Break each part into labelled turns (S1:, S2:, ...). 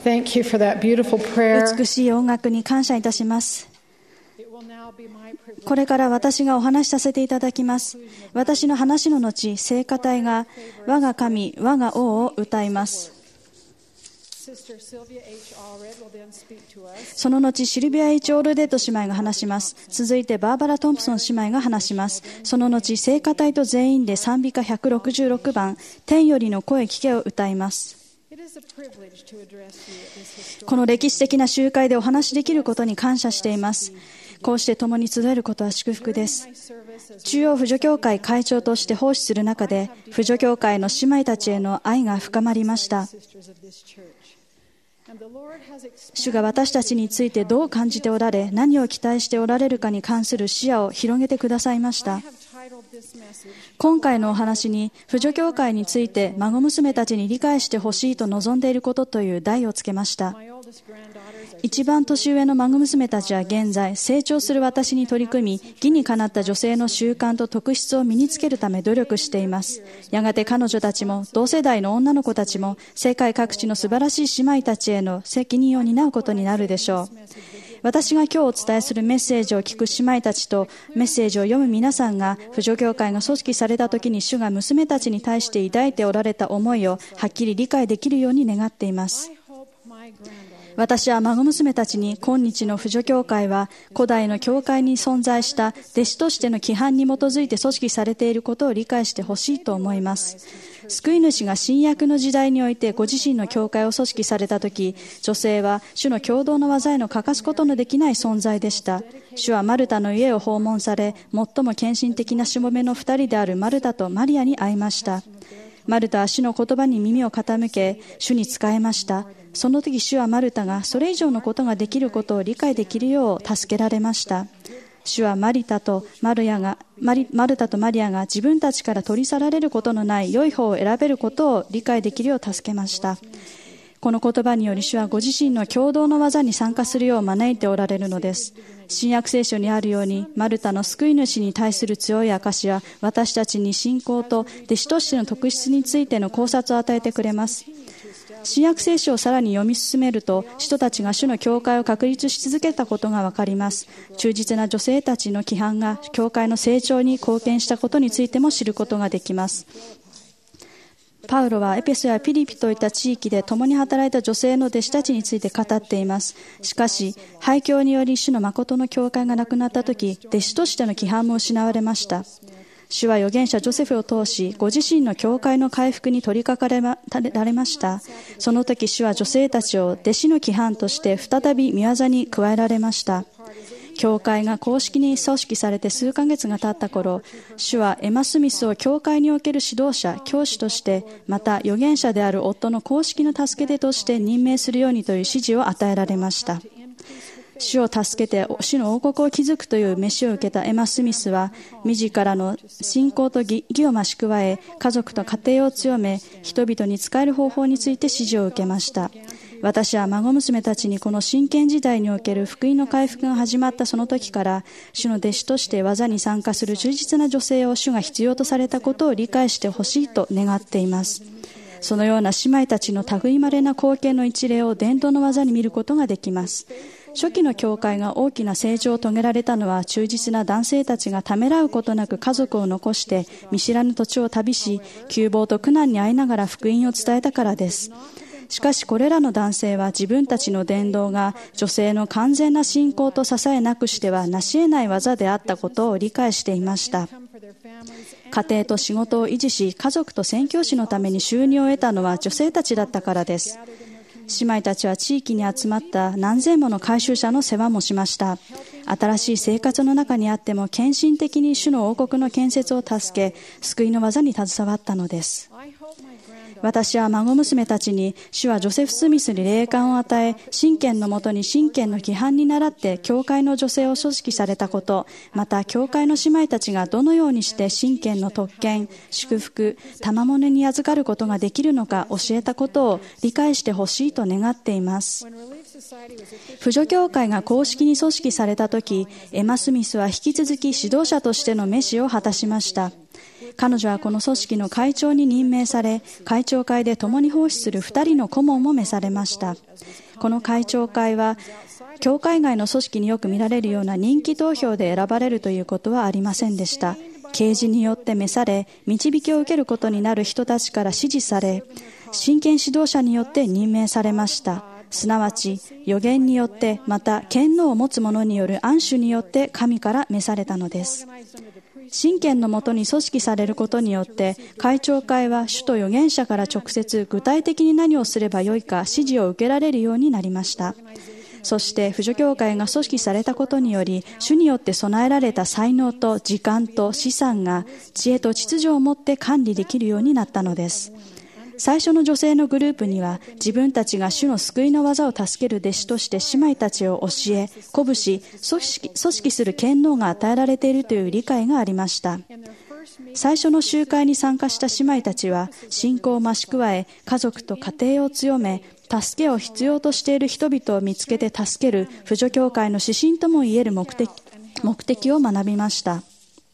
S1: thank you for that beautiful prayer.
S2: 美しい音楽に感謝いたします。これから私がお話しさせていただきます。私の話の後、聖歌隊が我が神、我が王を歌います。その後、シルビア・H・オールデッド姉妹が話します。続いてバーバラ・トンプソン姉妹が話します。その後、聖歌隊と全員で賛美歌166番、天よりの声聞けを歌います。この歴史的な集会でお話しできることに感謝しています。こうして共に集えることは祝福です。中央婦女協会会長として奉仕する中で、婦女協会の姉妹たちへの愛が深まりました。主が私たちについてどう感じておられ、何を期待しておられるかに関する視野を広げてくださいました。今回のお話に、婦女協会について孫娘たちに理解してほしいと望んでいることという題をつけました。一番年上の孫娘たちは現在、成長する私に取り組み、義にかなった女性の習慣と特質を身につけるため努力しています。やがて彼女たちも、同世代の女の子たちも、世界各地の素晴らしい姉妹たちへの責任を担うことになるでしょう。私が今日お伝えするメッセージを聞く姉妹たちとメッセージを読む皆さんが、婦女協会が組織された時に主が娘たちに対して抱いておられた思いをはっきり理解できるように願っています。私は孫娘たちに、今日の婦女協会は古代の教会に存在した弟子としての規範に基づいて組織されていることを理解してほしいと思います。救い主が新約の時代においてご自身の教会を組織されたとき、女性は主の共同の技への欠かすことのできない存在でした。主はマルタの家を訪問され、最も献身的なしもべの2人であるマルタとマリアに会いました。マルタは主の言葉に耳を傾け、主に仕えました。その時主はマルタがそれ以上のことができることを理解できるよう助けられました。主はマルタとマリアが自分たちから取り去られることのない良い方を選べることを理解できるよう助けました。この言葉により主はご自身の共同の技に参加するよう招いておられるのです。新約聖書にあるように、マルタの救い主に対する強い証は私たちに信仰と弟子としての特質についての考察を与えてくれます。新約聖書をさらに読み進めると、使徒たちが主の教会を確立し続けたことがわかります。忠実な女性たちの規範が教会の成長に貢献したことについても知ることができます。パウロはエペソやピリピといった地域で共に働いた女性の弟子たちについて語っています。しかし、廃教により主の誠の教会がなくなったとき、弟子としての規範も失われました。主は預言者ジョセフを通し、ご自身の教会の回復に取り掛かられました。その時主は女性たちを弟子の規範として再び御業に加えられました。教会が公式に組織されて数ヶ月が経った頃、主はエマ・スミスを教会における指導者、教師として、また預言者である夫の公式の助け手として任命するようにという指示を与えられました。主を助けて主の王国を築くという召しを受けたエマ・スミスは、自らの信仰と義を増し加え、家族と家庭を強め、人々に仕える方法について指示を受けました。私は孫娘たちにこの真剣時代における福音の回復が始まったその時から、主の弟子として技に参加する忠実な女性を主が必要とされたことを理解してほしいと願っています。そのような姉妹たちの類まれな貢献の一例を伝統の技に見ることができます。初期の教会が大きな成長を遂げられたのは、忠実な男性たちがためらうことなく家族を残して見知らぬ土地を旅し、窮乏と苦難に遭いながら福音を伝えたからです。しかしこれらの男性は自分たちの伝道が女性の完全な信仰と支えなくしては成し得ない技であったことを理解していました。家庭と仕事を維持し、家族と宣教師のために収入を得たのは女性たちだったからです。姉妹たちは地域に集まった何千もの改宗者の世話もしました。新しい生活の中にあっても献身的に主の王国の建設を助け、救いの技に携わったのです。私は孫娘たちに、主はジョセフ・スミスに霊感を与え、信玄のもとに信玄の規範に倣って教会の女性を組織されたこと、また教会の姉妹たちがどのようにして信玄の特権、祝福、賜物に預かることができるのか教えたことを理解してほしいと願っています。婦女協会が公式に組織されたとき、エマ・スミスは引き続き指導者としての召しを果たしました。 彼女はこの組織の会長に任命され、会長会で共に奉仕する2人の顧問も召されました。この会長会は教会外の組織によく見られるような人気投票で選ばれるということはありませんでした。啓示によって召され、導きを受けることになる人たちから支持され、真剣指導者によって任命されました。すなわち預言によって、また権能を持つ者による安守によって神から召されたのです。真剣のもとに組織されることによって、会長会は主と預言者から直接具体的に何をすればよいか指示を受けられるようになりました。そして扶助教会が組織されたことにより、主によって備えられた才能と時間と資産が知恵と秩序をもって管理できるようになったのです。最初の女性のグループには、自分たちが主の救いの技を助ける弟子として姉妹たちを教え、鼓舞し、組織する権能が与えられているという理解がありました。最初の集会に参加した姉妹たちは、信仰を増し加え、家族と家庭を強め、助けを必要としている人々を見つけて助ける扶助教会の指針ともいえる目的を学びました。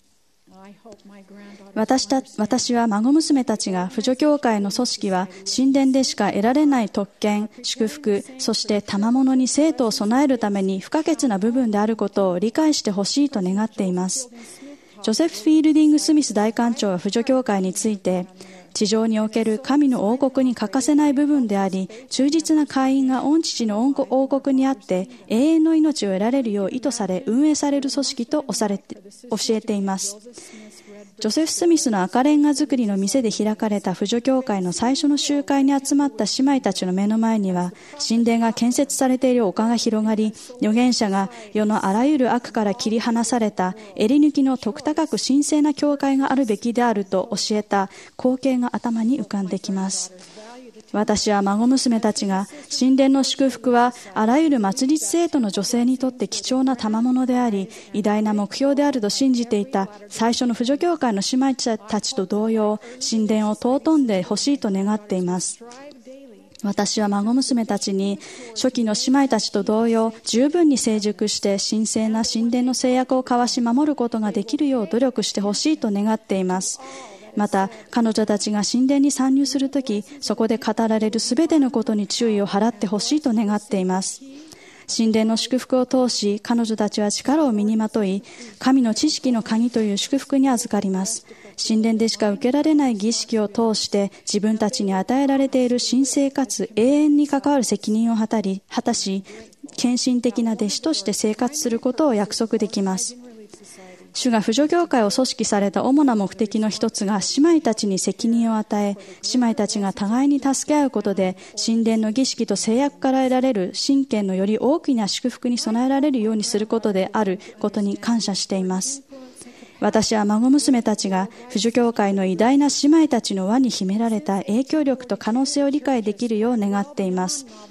S2: 私は孫娘たちが扶助教会の組織は神殿でしか得られない特権、祝福、そして賜物に生徒を備えるために不可欠な部分であることを理解してほしいと願っています。ジョセフ・フィールディング・スミス大官長は扶助教会について、地上における神の王国に欠かせない部分であり、忠実な会員が御父の王国にあって永遠の命を得られるよう意図され運営される組織と教えています。ジョセフ・スミスの赤レンガ造りの店で開かれた扶助教会の最初の集会に集まった姉妹たちの目の前には、神殿が建設されている丘が広がり、預言者が世のあらゆる悪から切り離された襟抜きの徳高く神聖な教会があるべきであると教えた光景が頭に浮かんできます。私は孫娘たちが神殿の祝福はあらゆる末立生徒の女性にとって貴重な賜物であり、偉大な目標であると信じていた最初の扶助教会の姉妹たちと同様、神殿を尊んでほしいと願っています。私は孫娘たちに初期の姉妹たちと同様、十分に成熟して神聖な神殿の制約を交わし守ることができるよう努力してほしいと願っています。また彼女たちが神殿に参入するとき、そこで語られるすべてのことに注意を払ってほしいと願っています。神殿の祝福を通し、彼女たちは力を身にまとい、神の知識の鍵という祝福に預かります。神殿でしか受けられない儀式を通して自分たちに与えられている神聖かつ永遠に関わる責任を果たし、献身的な弟子として生活することを約束できます。主が扶助教会を組織された主な目的の一つが、姉妹たちに責任を与え、姉妹たちが互いに助け合うことで、神殿の儀式と制約から得られる神権のより大きな祝福に備えられるようにすることであることに感謝しています。私は孫娘たちが扶助教会の偉大な姉妹たちの輪に秘められた影響力と可能性を理解できるよう願っています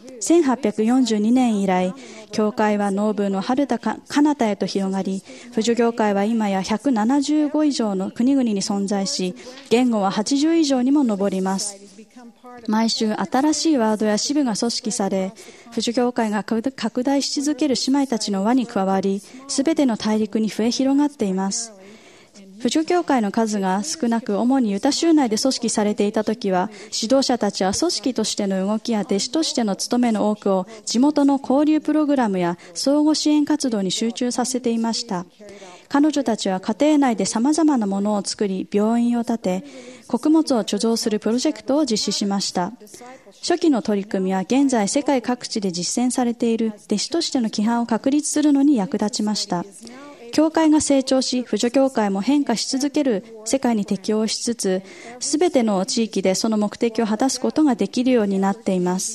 S2: 。1842年以来、教会は農部の遥か彼方へと広がり、扶助教会は今や175以上の国々に存在し、言語は80以上にも上ります。毎週新しいワードや支部が組織され、扶助教会が拡大し続ける姉妹たちの輪に加わり、すべての大陸に増え広がっています。扶助教会の数が少なく、主にユタ州内で組織されていたときは、指導者たちは組織としての動きや弟子としての務めの多くを地元の交流プログラムや相互支援活動に集中させていました。彼女たちは家庭内で様々なものを作り、病院を建て、穀物を貯蔵するプロジェクトを実施しました。初期の取り組みは現在世界各地で実践されている弟子としての規範を確立するのに役立ちました。教会が成長し、扶助教会も変化し続ける世界に適応しつつ、すべての地域でその目的を果たすことができるようになっています。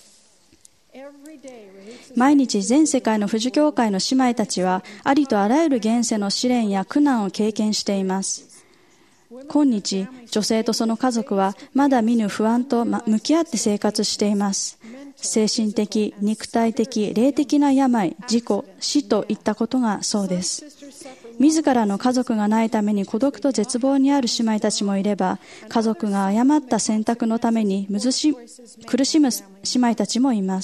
S2: 毎日全世界の扶助教会の姉妹たちは、ありとあらゆる現世の試練や苦難を経験しています。今日、女性とその家族はまだ見ぬ不安と向き合って生活しています。精神的、肉体的、霊的な病、事故、死といったことがそうです。自らの家族がないために孤独と絶望にある姉妹たちもいれば、家族が誤った選択のために苦しむ姉妹たちもいます。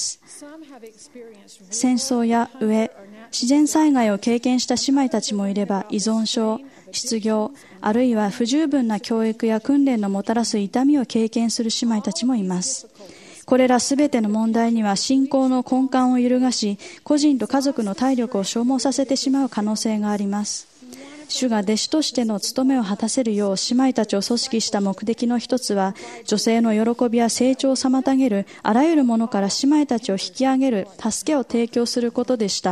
S2: 戦争や飢え、自然災害を経験した姉妹たちもいれば、依存症、 失業、あるいは不十分な教育や訓練のもたらす痛みを経験する姉妹たちもいます。これらすべての問題には信仰の根幹を揺るがし、個人と家族の体力を消耗させてしまう可能性があります。主が弟子としての務めを果たせるよう姉妹たちを組織した目的の一つは、女性の喜びや成長を妨げるあらゆるものから姉妹たちを引き上げる助けを提供することでした。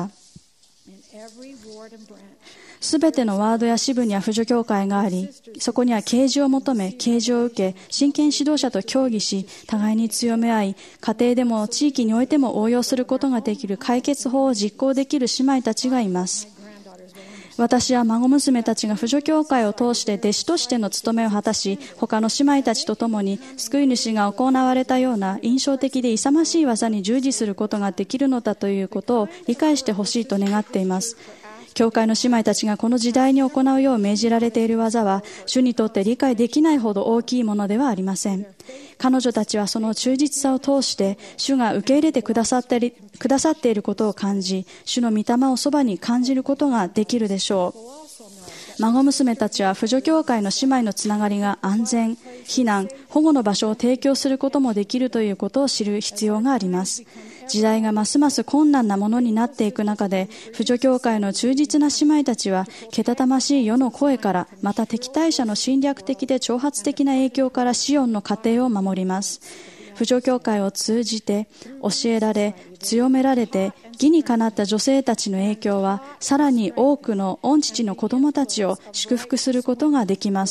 S2: すべてのワードや支部には扶助協会があり、そこには啓示を求め、啓示を受け、真剣指導者と協議し、互いに強め合い、家庭でも地域においても応用することができる解決法を実行できる姉妹たちがいます。私は孫娘たちが扶助協会を通して弟子としての務めを果たし、他の姉妹たちと共に救い主が行われたような印象的で勇ましい技に従事することができるのだということを理解してほしいと願っています。教会の姉妹たちがこの時代に行うよう命じられている技は、主にとって理解できないほど大きいものではありません。彼女たちはその忠実さを通して、主が受け入れてくださっていることを感じ、主の御霊をそばに感じることができるでしょう。孫娘たちは扶助教会の姉妹のつながりが安全、避難、保護の場所を提供することもできるということを知る必要があります。時代がますます困難なものになっていく中で、扶助教会の忠実な姉妹たちは、けたたましい世の声から、また敵対者の侵略的で挑発的な影響からシオンの家庭を守ります。扶助教会を通じて教えられ、強められて義にかなった女性たちの影響は、さらに多くの御父の子供たちを祝福することができます。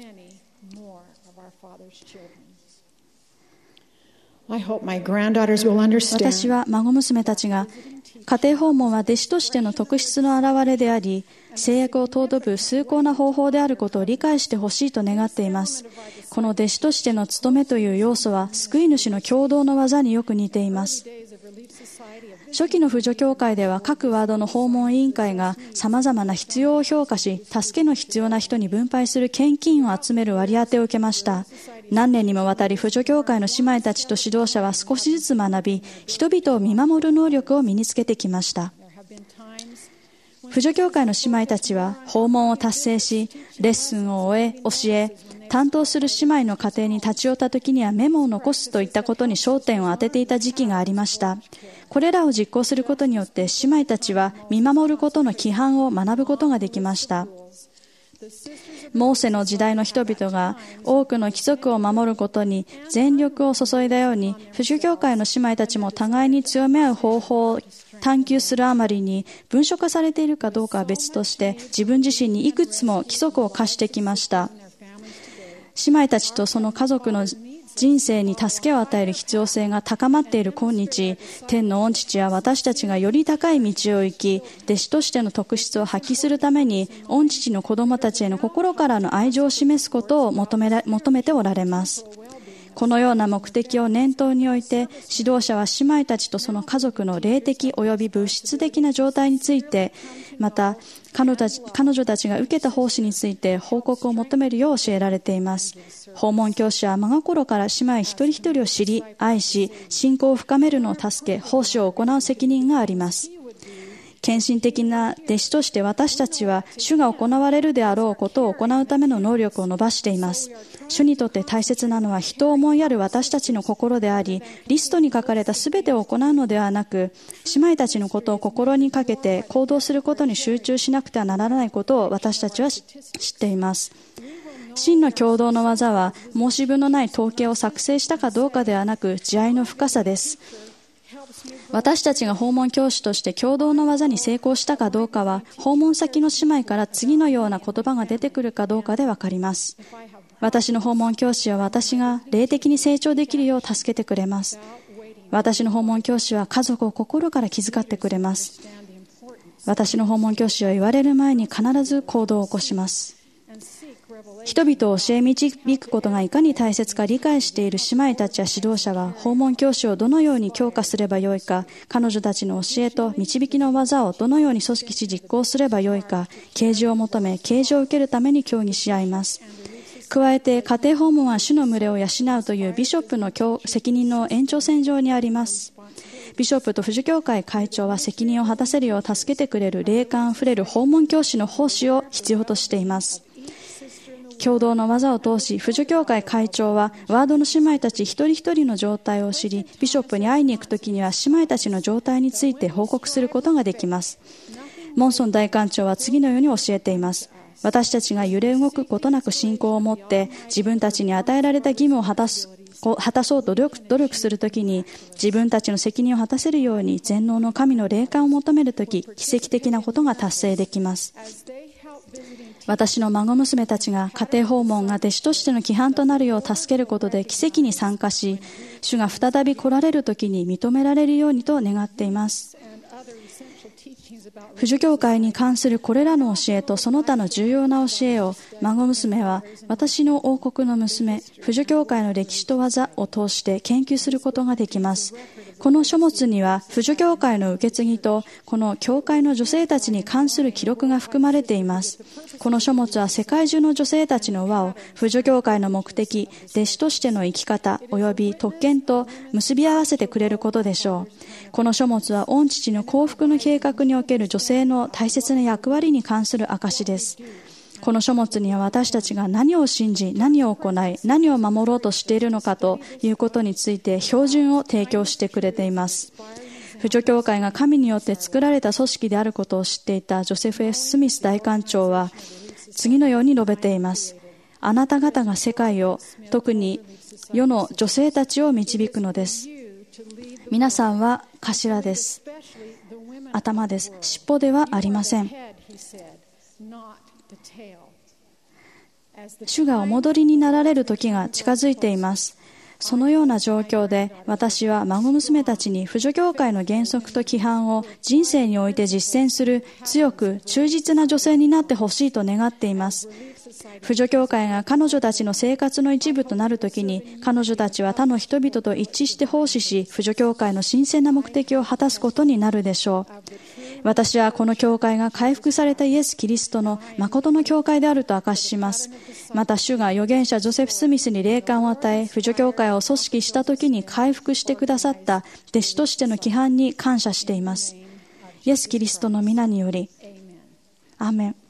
S2: 私は孫娘たちが、家庭訪問は弟子としての特質の表れであり、制約を尊ぶ崇高な方法であることを理解してほしいと願っています。この弟子としての務めという要素は、救い主の共同の技によく似ています。初期の扶助教会では、各ワードの訪問委員会が様々な必要を評価し、助けの必要な人に分配する献金を集める割り当てを受けました。何年にもわたり扶助教会の姉妹たちと指導者は少しずつ学び、人々を見守る能力を身につけてきました。扶助教会の姉妹たちは訪問を達成し、レッスンを教え、担当する姉妹の家庭に立ち寄った時にはメモを残すといったことに焦点を当てていた時期がありました。これらを実行することによって姉妹たちは見守ることの規範を学ぶことができました。モーセの時代の人々が多くの規則を守ることに全力を注いだように、扶助教会の姉妹たちも互いに強め合う方法を探求するあまりに、文書化されているかどうかは別として、自分自身にいくつも規則を課してきました。姉妹たちとその家族の人生に助けを与える必要性が高まっている今日、天の御父は私たちがより高い道を行き、弟子としての特質を発揮するために、御父の子供たちへの心からの愛情を示すことを求めておられます。このような目的を念頭に置いて、指導者は姉妹たちとその家族の霊的及び物質的な状態について、また彼女たちが受けた奉仕について報告を求めるよう教えられています。訪問教師は真心から姉妹一人一人を知り、愛し、信仰を深めるのを助け、奉仕を行う責任があります。献身的な弟子として私たちは主が行われるであろうことを行うための能力を伸ばしています。主にとって大切なのは人を思いやる私たちの心であり、リストに書かれたすべてを行うのではなく、姉妹たちのことを心にかけて行動することに集中しなくてはならないことを私たちは知っています。真の共同の技は申し分のない統計を作成したかどうかではなく、慈愛の深さです。私たちが訪問教師として共同の技に成功したかどうかは、訪問先の姉妹から次のような言葉が出てくるかどうかでわかります。私の訪問教師は私が霊的に成長できるよう助けてくれます。私の訪問教師は家族を心から気遣ってくれます。私の訪問教師は言われる前に必ず行動を起こします。人々を教え導くことがいかに大切か理解している姉妹たちや指導者は、訪問教師をどのように強化すればよいか、彼女たちの教えと導きの技をどのように組織し実行すればよいか、啓示を求め、啓示を受けるために協議し合います。加えて、家庭訪問は主の群れを養うというビショップの責任の延長線上にあります。 ビショップと婦女協会会長は責任を果たせるよう助けてくれる霊感あふれる訪問教師の奉仕を必要としています。共同の技を通し、婦女協会会長はワードの姉妹たち一人一人の状態を知り、ビショップに会いに行くときには姉妹たちの状態について報告することができます。モンソン大監長は次のように教えています。私たちが揺れ動くことなく信仰を持って自分たちに与えられた義務を果たそうと努力するときに、自分たちの責任を果たせるように全能の神の霊感を求めるとき、奇跡的なことが達成できます。私の孫娘たちが家庭訪問が弟子としての規範となるよう助けることで奇跡に参加し、主が再び来られるときに認められるようにと願っています。婦女協会に関するこれらの教えとその他の重要な教えを孫娘は私の王国の娘、婦女協会の歴史と技を通して研究することができます。この書物には婦女協会の受け継ぎとこの教会の女性たちに関する記録が含まれています。この書物は世界中の女性たちの輪を婦女協会の目的、弟子としての生き方及び特権と結び合わせてくれることでしょう。この書物は御父の幸福の計画における女性の大切な役割に関する証です。この書物には私たちが何を信じ、何を行い、何を守ろうとしているのかということについて標準を提供してくれています。婦女協会が神によって作られた組織であることを知っていたジョセフ・ F ・スミス大監長は次のように述べています。あなた方が世界を、特に世の女性たちを導くのです。皆さんは頭です。頭です。尻尾ではありません。主がお戻りになられる時が近づいています。そのような状況で私は孫娘たちに婦女協会の原則と規範を人生において実践する強く忠実な女性になってほしいと願っています。婦女協会が彼女たちの生活の一部となるときに、彼女たちは他の人々と一致して奉仕し、婦女協会の神聖な目的を果たすことになるでしょう。私はこの教会が回復されたイエス・キリストの誠の教会であると証しします。また主が預言者ジョセフ・スミスに霊感を与え、婦女協会を組織したときに回復してくださった弟子としての規範に感謝しています。イエス・キリストの皆により、アーメン。